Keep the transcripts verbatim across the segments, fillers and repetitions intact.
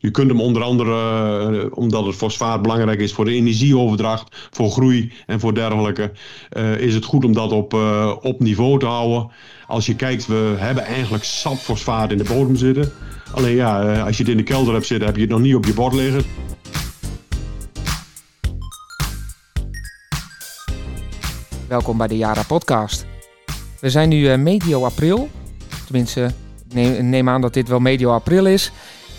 je kunt hem onder andere, uh, omdat het fosfaat belangrijk is voor de energieoverdracht, voor groei en voor dergelijke, uh, is het goed om dat op, uh, op niveau te houden. Als je kijkt, we hebben eigenlijk zat fosfaat in de bodem zitten. Alleen ja, uh, als je het in de kelder hebt zitten, heb je het nog niet op je bord liggen. Welkom bij de Yara podcast. We zijn nu uh, medio april. Tenminste, ik neem, neem aan dat dit wel medio april is.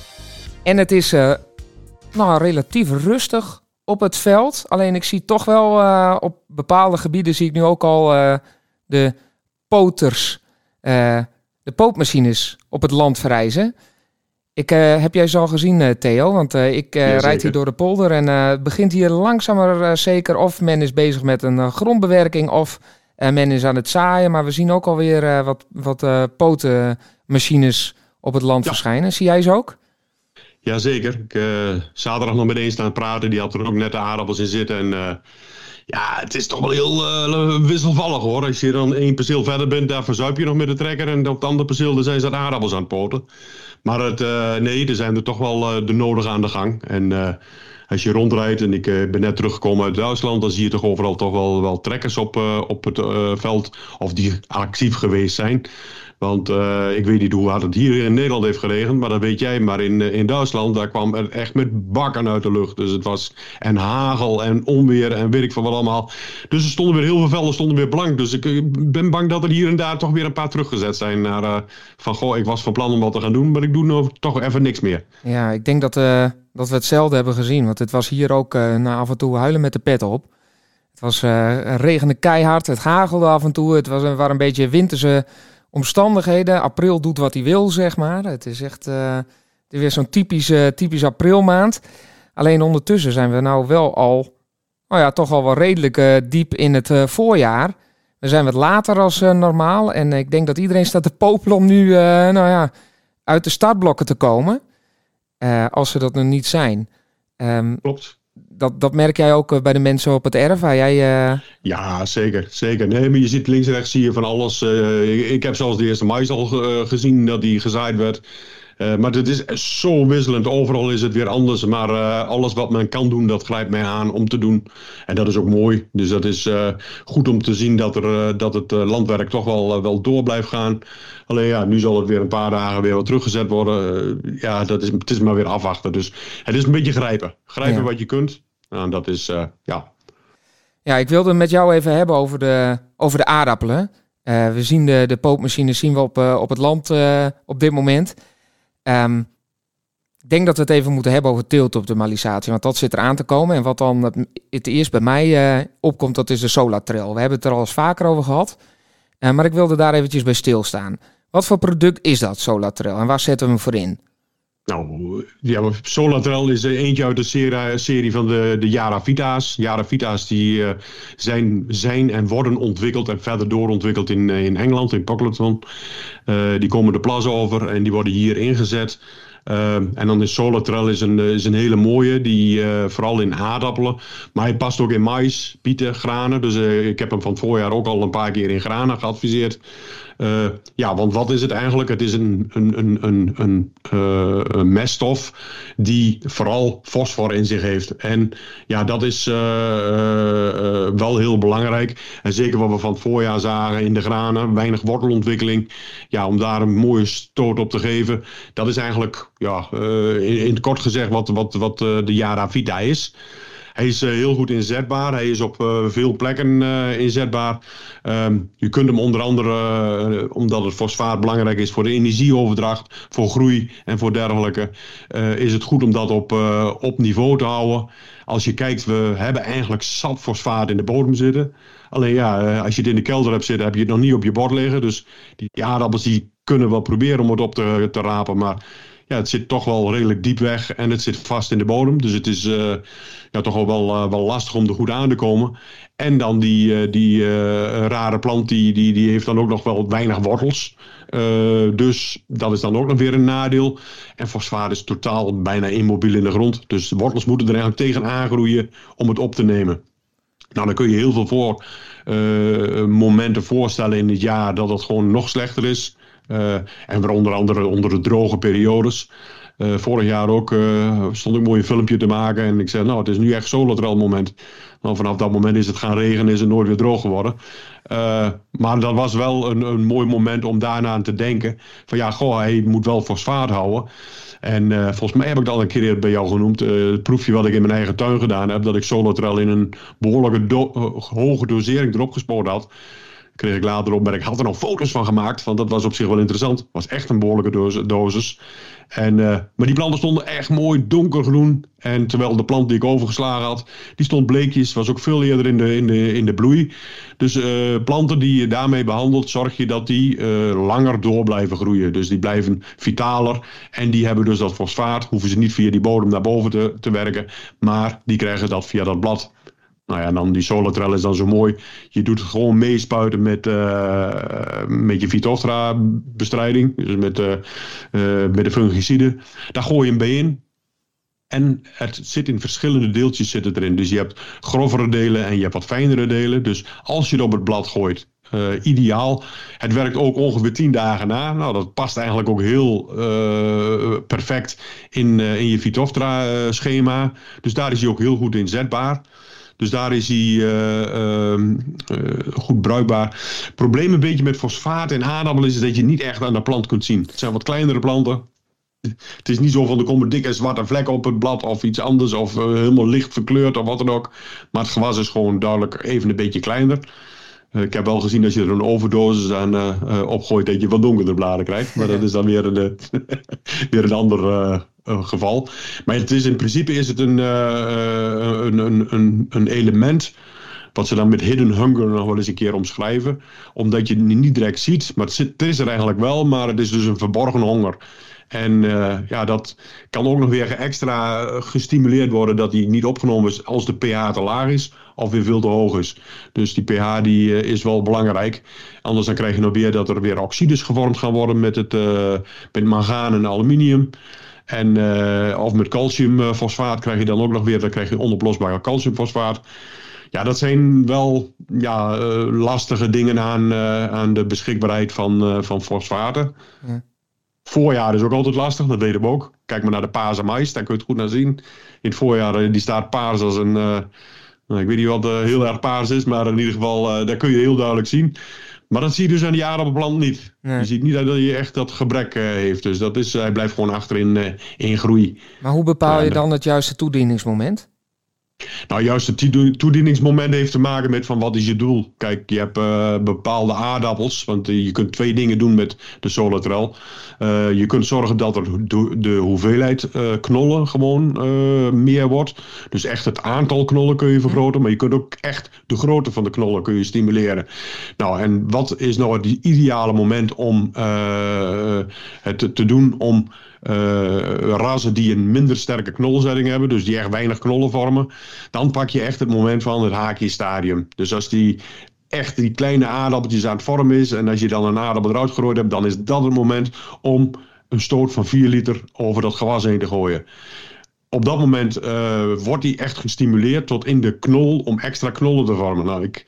En het is uh, nou, relatief rustig op het veld. Alleen ik zie toch wel uh, op bepaalde gebieden zie ik nu ook al uh, de poters, uh, de pootmachines op het land verrijzen. Ik, uh, heb jij ze al gezien, uh, Theo? Want uh, ik uh, ja, rijd hier door de polder en uh, het begint hier langzamer uh, zeker. Of men is bezig met een uh, grondbewerking of uh, men is aan het zaaien. Maar we zien ook alweer uh, wat, wat uh, potenmachines op het land ja. verschijnen. Zie jij ze ook? Jazeker. Ik uh, zaterdag nog met een staan praten. Die had er ook net de aardappels in zitten. En uh, ja, het is toch wel heel uh, wisselvallig hoor. Als je dan één perceel verder bent, daar verzuip je nog met de trekker. En op het andere perceel, daar zijn ze de aardappels aan het poten. Maar het, uh, nee, er zijn er toch wel uh, de nodige aan de gang. En uh, als je rondrijdt, en ik uh, ben net teruggekomen uit Duitsland, dan zie je toch overal toch wel, wel trekkers op, uh, op het uh, veld. Of die actief geweest zijn. Want uh, ik weet niet hoe hard het hier in Nederland heeft geregend, maar dat weet jij. Maar in, in Duitsland, daar kwam het echt met bakken uit de lucht. Dus het was en hagel en onweer en weet ik van wat allemaal. Dus er stonden weer heel veel velden, stonden weer blank. Dus ik ben bang dat er hier en daar toch weer een paar teruggezet zijn. Naar, uh, van goh, ik was van plan om wat te gaan doen, maar ik doe nou toch even niks meer. Ja, ik denk dat, uh, dat we hetzelfde hebben gezien. Want het was hier ook uh, na af en toe huilen met de pet op. Het was uh, regende keihard, het hagelde af en toe. Het was, waren een beetje winterse omstandigheden. April doet wat hij wil, zeg maar. Het is echt uh, het is weer zo'n typisch, uh, typisch aprilmaand. Alleen ondertussen zijn we nou wel al, nou ja, toch al wel redelijk uh, diep in het uh, voorjaar. We zijn wat later als uh, normaal. En ik denk dat iedereen staat te popelen om nu uh, nou ja, uit de startblokken te komen. Uh, als ze dat nog niet zijn. Um, Klopt. Dat, dat merk jij ook bij de mensen op het erf waar jij... Uh... Ja, zeker. zeker. Nee, maar je ziet links en rechts zie je van alles. Uh, ik, ik heb zelfs de eerste mais al uh, gezien dat die gezaaid werd. Uh, maar het is zo wisselend. Overal is het weer anders. Maar uh, alles wat men kan doen, dat grijpt mij aan om te doen. En dat is ook mooi. Dus dat is uh, goed om te zien dat, er, uh, dat het uh, landwerk toch wel, uh, wel door blijft gaan. Alleen ja, nu zal het weer een paar dagen weer wat teruggezet worden. Uh, ja, dat is, het is maar weer afwachten. Dus het is een beetje grijpen. Grijpen ja. wat je kunt. Nou, dat is, uh, ja... Ja, ik wilde het met jou even hebben over de, over de aardappelen. Uh, we zien de, de pootmachines zien we op, uh, op het land uh, op dit moment. Um, ik denk dat we het even moeten hebben over teeltoptimalisatie, want dat zit eraan te komen. En wat dan het, het eerst bij mij uh, opkomt, dat is de Solar-Trail. We hebben het er al eens vaker over gehad, uh, maar ik wilde daar eventjes bij stilstaan. Wat voor product is dat, Solar-Trail, en waar zetten we hem voor in? Nou, ja, Solar-Trail is eentje uit de serie, serie van de, de Yara Vita's. Yara Vita's die uh, zijn, zijn en worden ontwikkeld en verder doorontwikkeld in, in Engeland, in Pocklington. Uh, die komen de plas over en die worden hier ingezet. Uh, en dan is Solar-Trail is een, is een hele mooie, die uh, vooral in aardappelen. Maar hij past ook in mais, bieten, granen. Dus uh, ik heb hem van het voorjaar ook al een paar keer in granen geadviseerd. Uh, ja, want wat is het eigenlijk? Het is een, een, een, een, een, uh, een meststof die vooral fosfor in zich heeft. En ja, dat is uh, uh, wel heel belangrijk. En zeker wat we van het voorjaar zagen in de granen, weinig wortelontwikkeling. Ja, om daar een mooie stoot op te geven. Dat is eigenlijk, ja, uh, in, in het kort gezegd wat, wat, wat uh, de Yara Vita is. Hij is uh, heel goed inzetbaar. Hij is op uh, veel plekken uh, inzetbaar. Um, je kunt hem onder andere, uh, omdat het fosfaat belangrijk is voor de energieoverdracht, voor groei en voor dergelijke, uh, is het goed om dat op, uh, op niveau te houden. Als je kijkt, we hebben eigenlijk zat fosfaat in de bodem zitten. Alleen ja, uh, als je het in de kelder hebt zitten, heb je het nog niet op je bord liggen. Dus die aardappels die kunnen wel proberen om het op te, te rapen, maar ja, het zit toch wel redelijk diep weg en het zit vast in de bodem. Dus het is uh, ja, toch wel, uh, wel lastig om er goed aan te komen. En dan die, uh, die uh, rare plant, die, die, die heeft dan ook nog wel weinig wortels. Uh, dus dat is dan ook nog weer een nadeel. En fosfaat is totaal bijna immobiel in de grond. Dus de wortels moeten er eigenlijk tegen aangroeien om het op te nemen. Nou, dan kun je heel veel voor, uh, momenten voorstellen in het jaar dat het gewoon nog slechter is. Uh, en weer onder andere onder de droge periodes. Uh, vorig jaar ook uh, stond ik mooi een filmpje te maken. En ik zei, nou, het is nu echt Solatrail moment. Nou, vanaf dat moment is het gaan regenen, is het nooit weer droog geworden. Uh, maar dat was wel een, een mooi moment om daarna aan te denken. Van ja, goh, hij moet wel fosfaat houden. En uh, volgens mij heb ik dat al een keer bij jou genoemd. Uh, het proefje wat ik in mijn eigen tuin gedaan heb. Dat ik Solatrail in een behoorlijke do- uh, hoge dosering erop gespoord had. Kreeg ik later op, maar ik had er nog foto's van gemaakt. Want dat was op zich wel interessant. Het was echt een behoorlijke dosis. En, uh, maar die planten stonden echt mooi donkergroen. En terwijl de plant die ik overgeslagen had, die stond bleekjes. Was ook veel eerder in de, in de, in de bloei. Dus uh, planten die je daarmee behandelt, zorg je dat die uh, langer door blijven groeien. Dus die blijven vitaler. En die hebben dus dat fosfaat. Hoeven ze niet via die bodem naar boven te, te werken. Maar die krijgen dat via dat blad. Nou ja, dan die Solatrail is dan zo mooi. Je doet het gewoon meespuiten met, uh, met je Phytophthora-bestrijding. Dus met, uh, uh, met de fungicide. Daar gooi je hem bij in. En het zit in verschillende deeltjes zit het erin. Dus je hebt grovere delen en je hebt wat fijnere delen. Dus als je het op het blad gooit, uh, ideaal. Het werkt ook ongeveer tien dagen na. Nou, dat past eigenlijk ook heel uh, perfect in, uh, in je Phytophthora-schema. Dus daar is hij ook heel goed inzetbaar. Dus daar is hij uh, uh, uh, goed bruikbaar. Het probleem een beetje met fosfaat en aardappelen is dat je niet echt aan de plant kunt zien. Het zijn wat kleinere planten. Het is niet zo van er komen dikke zwarte vlekken op het blad of iets anders. Of uh, helemaal licht verkleurd of wat dan ook. Maar het gewas is gewoon duidelijk even een beetje kleiner. Uh, ik heb wel gezien als je er een overdosis aan uh, uh, opgooit dat je wat donkerder bladen krijgt. Maar dat is dan weer een, weer een ander uh, uh, geval. Maar het is in principe is het een, uh, een, een, een, een element wat ze dan met hidden hunger nog wel eens een keer omschrijven. Omdat je het niet direct ziet. Maar het, zit, het is er eigenlijk wel, maar het is dus een verborgen honger. En uh, ja, dat kan ook nog weer extra gestimuleerd worden dat die niet opgenomen is als de pH te laag is of weer veel te hoog is. Dus die pH die, uh, is wel belangrijk. Anders dan krijg je nog weer dat er weer oxides gevormd gaan worden met het uh, met mangaan en aluminium. En, uh, of met calciumfosfaat krijg je dan ook nog weer, dan krijg je onoplosbare calciumfosfaat. Ja, dat zijn wel ja, uh, lastige dingen aan, uh, aan de beschikbaarheid van, uh, van fosfaten. Ja. Voorjaar is ook altijd lastig, dat weten we ook. Kijk maar naar de paarse mais, daar kun je het goed naar zien. In het voorjaar die staat paars als een... Uh, nou, ik weet niet wat uh, heel erg paars is, maar in ieder geval, uh, daar kun je heel duidelijk zien. Maar dat zie je dus aan de aardappelplant niet. Nee. Je ziet niet dat hij echt dat gebrek uh, heeft. Dus dat is, hij blijft gewoon achter in, uh, in groei. Maar hoe bepaal je dan het juiste toedieningsmoment? Nou, juist het toedieningsmoment heeft te maken met van wat is je doel. Kijk, je hebt uh, bepaalde aardappels, want uh, je kunt twee dingen doen met de Solatrail. Uh, je kunt zorgen dat er de, de hoeveelheid uh, knollen gewoon uh, meer wordt. Dus echt het aantal knollen kun je vergroten, maar je kunt ook echt de grootte van de knollen kun je stimuleren. Nou, en wat is nou het ideale moment om uh, het te doen om Uh, rassen die een minder sterke knolzetting hebben, dus die echt weinig knollen vormen, dan pak je echt het moment van het haakje-stadium. Dus als die echt die kleine aardappeltjes aan het vormen is en als je dan een aardappel eruit gegooid hebt, dan is dat het moment om een stoot van vier liter over dat gewas heen te gooien. Op dat moment uh, wordt die echt gestimuleerd tot in de knol om extra knollen te vormen. Nou, ik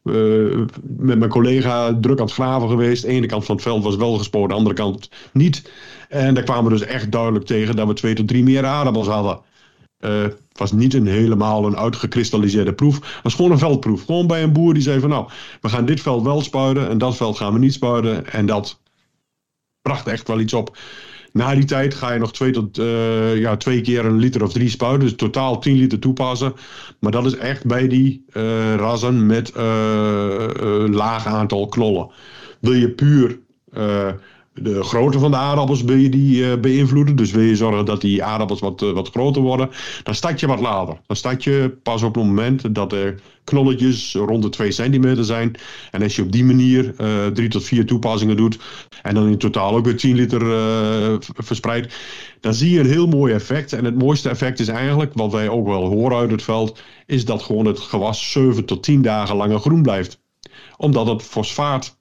uh, met mijn collega druk aan het graven geweest. De ene kant van het veld was wel gespoord, de andere kant niet. En daar kwamen we dus echt duidelijk tegen dat we twee tot drie meer aardappels hadden. Uh, het was niet een helemaal een uitgekristalliseerde proef. Het was gewoon een veldproef. Gewoon bij een boer die zei van nou, we gaan dit veld wel spuiten en dat veld gaan we niet spuiten. En dat bracht echt wel iets op. Na die tijd ga je nog twee, tot, uh, ja, twee keer een liter of drie spuiten. Dus totaal tien liter toepassen. Maar dat is echt bij die uh, rassen met uh, uh, laag aantal knollen. Wil je puur uh, de grootte van de aardappels wil je die, uh, beïnvloeden. Dus wil je zorgen dat die aardappels wat, uh, wat groter worden. Dan start je wat later. Dan start je pas op het moment dat de knolletjes rond de twee centimeter zijn. En als je op die manier uh, drie tot vier toepassingen doet. En dan in totaal ook weer tien liter uh, verspreidt. Dan zie je een heel mooi effect. En het mooiste effect is eigenlijk, wat wij ook wel horen uit het veld, is dat gewoon het gewas zeven tot tien dagen langer groen blijft. Omdat het fosfaat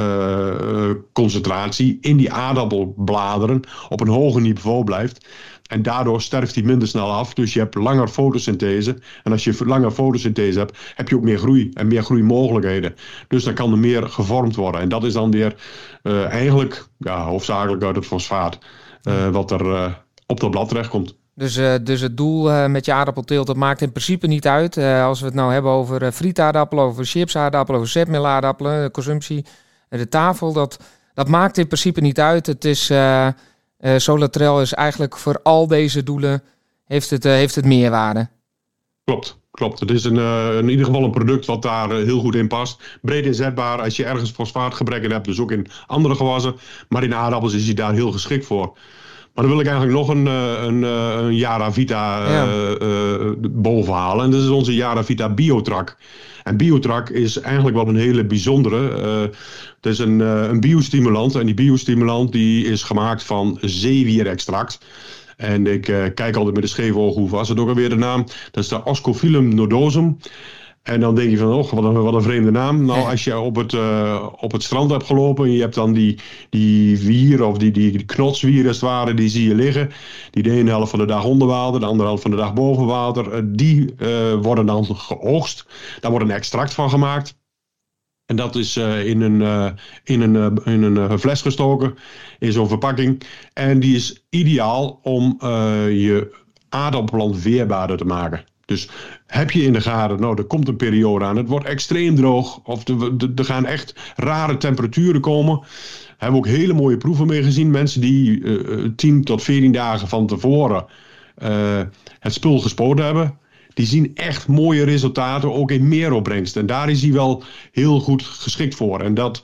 Uh, concentratie in die aardappelbladeren op een hoger niveau blijft. En daardoor sterft die minder snel af. Dus je hebt langer fotosynthese. En als je langer fotosynthese hebt, heb je ook meer groei en meer groeimogelijkheden. Dus dan kan er meer gevormd worden. En dat is dan weer uh, eigenlijk ja, hoofdzakelijk uit het fosfaat. Uh, wat er uh, op dat blad terechtkomt. Dus, uh, dus het doel uh, met je aardappelteelt, dat maakt in principe niet uit. Uh, als we het nou hebben over uh, frietaardappelen, over chipsaardappelen, over zetmeelaardappelen, de consumptie, uh, de tafel, dat, dat maakt in principe niet uit. Het is, uh, uh, Solatrel is eigenlijk voor al deze doelen, heeft het, uh, heeft het meerwaarde. Klopt. Klopt, het is een, uh, in ieder geval een product wat daar uh, heel goed in past. Breed inzetbaar als je ergens fosfaatgebrekken hebt, dus ook in andere gewassen. Maar in aardappels is hij daar heel geschikt voor. Maar dan wil ik eigenlijk nog een, een, een Yaravita ja. uh, uh, boven halen. En dat is onze Yaravita Biotrac. En Biotrac is eigenlijk wel een hele bijzondere. Uh, het is een, uh, een biostimulant. En die biostimulant die is gemaakt van zeewierextract. En ik uh, kijk altijd met een scheef oog, hoe was het ook alweer de naam? Dat is de Ascophyllum nodosum. En dan denk je van, oh, wat een, wat een vreemde naam. Nou, als je op het, uh, op het strand hebt gelopen en je hebt dan die, die wier of die, die, die knotswier als het ware, die zie je liggen. Die de ene helft van de dag onder water, de andere helft van de dag boven water. Uh, die uh, worden dan geoogst. Daar wordt een extract van gemaakt. En dat is uh, in een, uh, in een, uh, in een uh, fles gestoken, in zo'n verpakking. En die is ideaal om uh, je aardappelplant weerbaarder te maken. Dus heb je in de gaten, nou, er komt een periode aan, het wordt extreem droog, of er gaan echt rare temperaturen komen. Daar hebben we ook hele mooie proeven mee gezien. Mensen die uh, tien tot veertien dagen van tevoren uh, het spul gespoten hebben, die zien echt mooie resultaten, ook in meeropbrengst. En daar is hij wel heel goed geschikt voor. En dat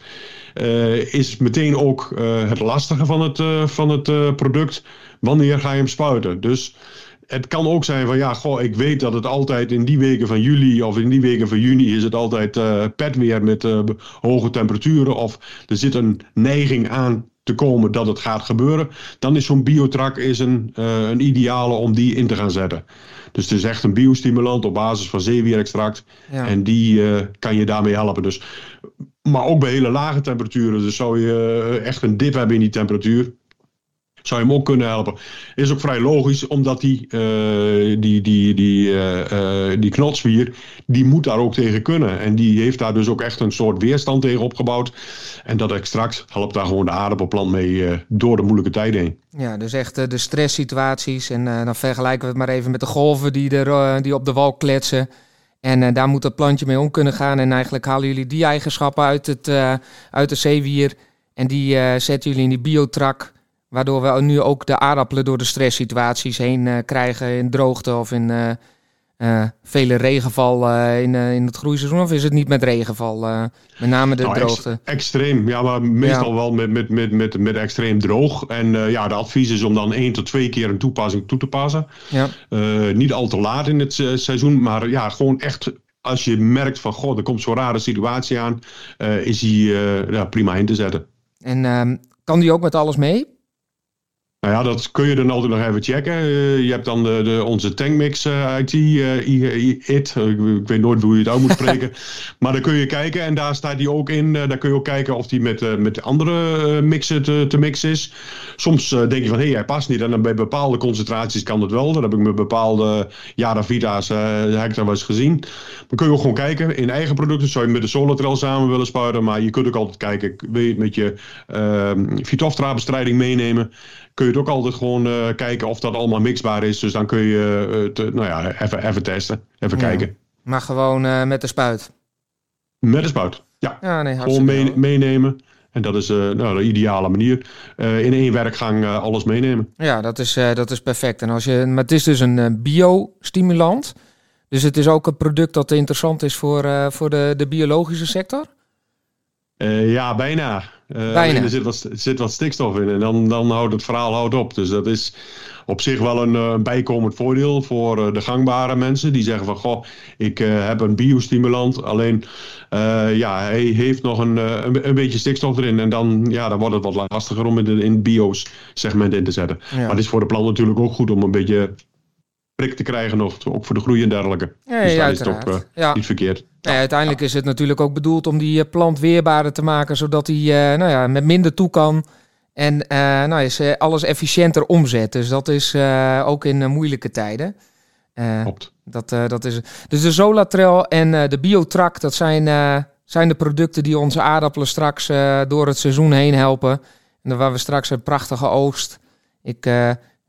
uh, is meteen ook uh, het lastige van het, uh, van het uh, product. Wanneer ga je hem spuiten? Dus het kan ook zijn van, ja, goh, ik weet dat het altijd in die weken van juli of in die weken van juni is het altijd uh, pet weer met uh, hoge temperaturen. Of er zit een neiging aan te komen dat het gaat gebeuren. Dan is zo'n Biotrac is een, uh, een ideale om die in te gaan zetten. Dus het is echt een biostimulant op basis van zeewierextract. Ja. En die uh, kan je daarmee helpen. Dus, maar ook bij hele lage temperaturen. Dus zou je uh, echt een dip hebben in die temperatuur, zou je hem ook kunnen helpen. Is ook vrij logisch, omdat die, uh, die, die, die, uh, uh, die knotswier, die moet daar ook tegen kunnen. En die heeft daar dus ook echt een soort weerstand tegen opgebouwd. En dat extract helpt daar gewoon de aardappelplant mee uh, door de moeilijke tijden heen. Ja, dus echt uh, de stresssituaties. En uh, dan vergelijken we het maar even met de golven die, er, uh, die op de wal kletsen. En uh, daar moet het plantje mee om kunnen gaan. En eigenlijk halen jullie die eigenschappen uit, het, uh, uit de zeewier. En die uh, zetten jullie in die Biotrac, waardoor we nu ook de aardappelen door de stresssituaties heen uh, krijgen in droogte of in uh, uh, vele regenval uh, in, uh, in het groeiseizoen. Of is het niet met regenval? Uh, met name de nou, droogte. Ex- extreem, ja, maar meestal ja. wel met, met, met, met, met extreem droog. En uh, ja, de advies is om dan één tot twee keer een toepassing toe te passen. Ja. Uh, niet al te laat in het uh, seizoen, maar ja, gewoon echt, als je merkt van, goh, er komt zo'n rare situatie aan, uh, is die uh, ja, prima in te zetten. En uh, kan die ook met alles mee? Nou ja, dat kun je dan altijd nog even checken. Uh, je hebt dan de, de, onze tankmix uh, I T, uh, I, it. Uh, ik weet nooit hoe je het uit moet spreken. Maar dan kun je kijken en daar staat die ook in. Uh, daar kun je ook kijken of die met, uh, met andere uh, mixen te, te mixen is. Soms uh, denk je van, hé, hey, hij past niet. En dan bij bepaalde concentraties kan het wel. Dat heb ik met bepaalde Yaravita's uh, heb ik daar wel eens gezien. Dan kun je ook gewoon kijken. In eigen producten zou je met de Solatrel samen willen spuiten. Maar je kunt ook altijd kijken, wil je het met je uh, Phytophthora-bestrijding meenemen. Kun je het ook altijd gewoon uh, kijken of dat allemaal mixbaar is. Dus dan kun je uh, te, nou ja, even, even testen, even ja. kijken. Maar gewoon uh, met de spuit? Met de spuit, ja. ja nee, gewoon mee, meenemen. En dat is uh, nou, de ideale manier. Uh, in één werkgang uh, alles meenemen. Ja, dat is, uh, dat is perfect. En als je, maar het is dus een uh, biostimulant. Dus het is ook een product dat interessant is voor, uh, voor de, de biologische sector? Uh, ja, bijna. Uh, bijna. Er zit wat, zit wat stikstof in en dan, dan houdt het verhaal houdt op. Dus dat is op zich wel een uh, bijkomend voordeel voor uh, de gangbare mensen. Die zeggen van, goh, ik uh, heb een biostimulant. Alleen, uh, ja, hij heeft nog een, uh, een, een beetje stikstof erin. En dan, ja, dan wordt het wat lastiger om in het in bio's segment in te zetten. Ja. Maar het is voor de plant natuurlijk ook goed om een beetje prik te krijgen nog, ook voor de groei en dergelijke. Ja, dus ja, dat is toch uh, ja. niet verkeerd. Ja, uiteindelijk is het natuurlijk ook bedoeld om die plant weerbaarder te maken, zodat hij uh, nou ja, met minder toe kan en uh, nou, is, uh, alles efficiënter omzet. Dus dat is uh, ook in uh, moeilijke tijden. Uh, Klopt. Dat, uh, dat is, dus de Solatrel en uh, de Biotrac, dat zijn, uh, zijn de producten die onze aardappelen straks uh, door het seizoen heen helpen. En waar we straks een prachtige oogst. Ik uh,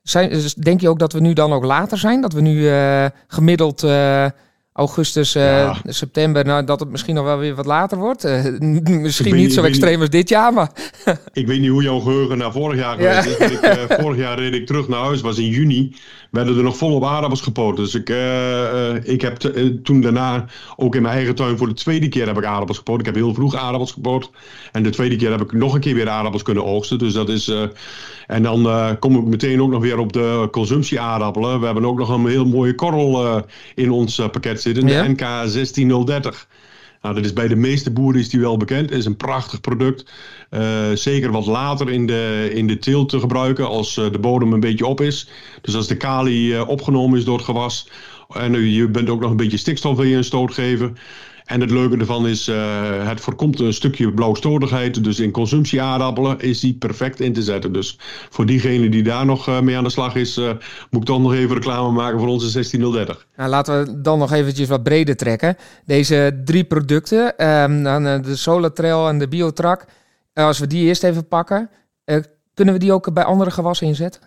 zijn, denk je ook dat we nu dan ook later zijn? Dat we nu uh, gemiddeld uh, augustus, uh, ja. september, nou, dat het misschien nog wel weer wat later wordt? Uh, misschien niet, niet zo extreem niet. als dit jaar, maar... Ik weet niet hoe jouw geheugen naar vorig jaar geweest ja. is. Ik, uh, vorig jaar reed ik terug naar huis, was in juni. Werden er nog volop aardappels gepoot. Dus ik, uh, uh, ik heb t- uh, toen daarna ook in mijn eigen tuin voor de tweede keer heb ik aardappels gepoot. Ik heb heel vroeg aardappels gepoot. En de tweede keer heb ik nog een keer weer aardappels kunnen oogsten. Dus dat is... Uh, en dan uh, kom ik meteen ook nog weer op de consumptie-aardappelen. We hebben ook nog een heel mooie korrel uh, in ons uh, pakket zitten. De ja. N K zestien nul dertig. Nou, dat is bij de meeste boeren is die wel bekend. Het is een prachtig product. Uh, zeker wat later in de, in de teelt te gebruiken als uh, de bodem een beetje op is. Dus als de kali uh, opgenomen is door het gewas. En uh, je bent ook nog een beetje stikstof wil je een stoot geven. En het leuke ervan is, uh, het voorkomt een stukje blauwstodigheid. Dus in consumptie-aardappelen is die perfect in te zetten. Dus voor diegene die daar nog uh, mee aan de slag is, uh, moet ik toch nog even reclame maken voor onze zestien nul dertig. Nou, laten we dan nog eventjes wat breder trekken. Deze drie producten, um, de Solartrail en de Biotrac, uh, als we die eerst even pakken, uh, kunnen we die ook bij andere gewassen inzetten?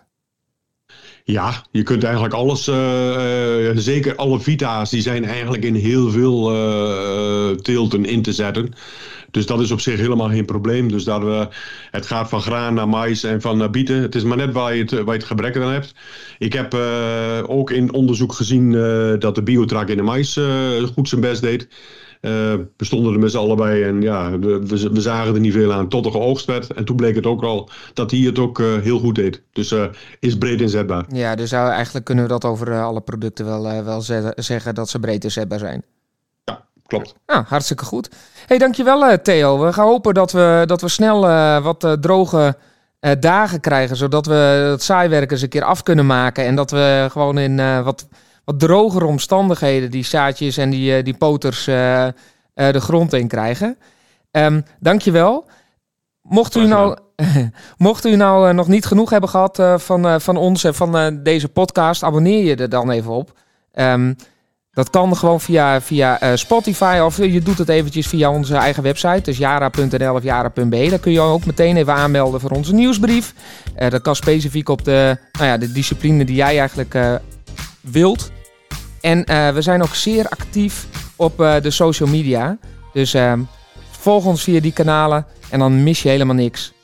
Ja, je kunt eigenlijk alles, uh, uh, zeker alle vita's, die zijn eigenlijk in heel veel uh, teelten in te zetten. Dus dat is op zich helemaal geen probleem. Dus dat we, het gaat van graan naar mais en van naar bieten. Het is maar net waar je het, waar je het gebrek aan hebt. Ik heb uh, ook in onderzoek gezien uh, dat de Biotrac in de mais uh, goed zijn best deed. Uh, we stonden er met z'n allen bij en ja, we, we zagen er niet veel aan tot er geoogst werd. En toen bleek het ook al dat hij het ook uh, heel goed deed. Dus uh, is breed inzetbaar. Ja, dus uh, eigenlijk kunnen we dat over uh, alle producten wel, uh, wel ze- zeggen dat ze breed inzetbaar zijn. Ja, klopt. Ah, hartstikke goed. Hey, dankjewel uh, Theo. We gaan hopen dat we, dat we snel uh, wat uh, droge uh, dagen krijgen, zodat we het saaiwerk eens een keer af kunnen maken. En dat we gewoon in uh, wat... wat drogere omstandigheden die zaadjes en die, uh, die poters uh, uh, de grond in krijgen. Um, dankjewel. Mocht u nou, mocht u nou uh, nog niet genoeg hebben gehad uh, van, uh, van ons en van uh, deze podcast, abonneer je er dan even op. Um, dat kan gewoon via, via uh, Spotify of je doet het eventjes via onze eigen website. Dus jara punt n l of jara punt b e. Daar kun je ook meteen even aanmelden voor onze nieuwsbrief. Uh, dat kan specifiek op de, nou ja, de discipline die jij eigenlijk uh, wilt. En uh, we zijn ook zeer actief op uh, de social media. Dus uh, volg ons via die kanalen en dan mis je helemaal niks.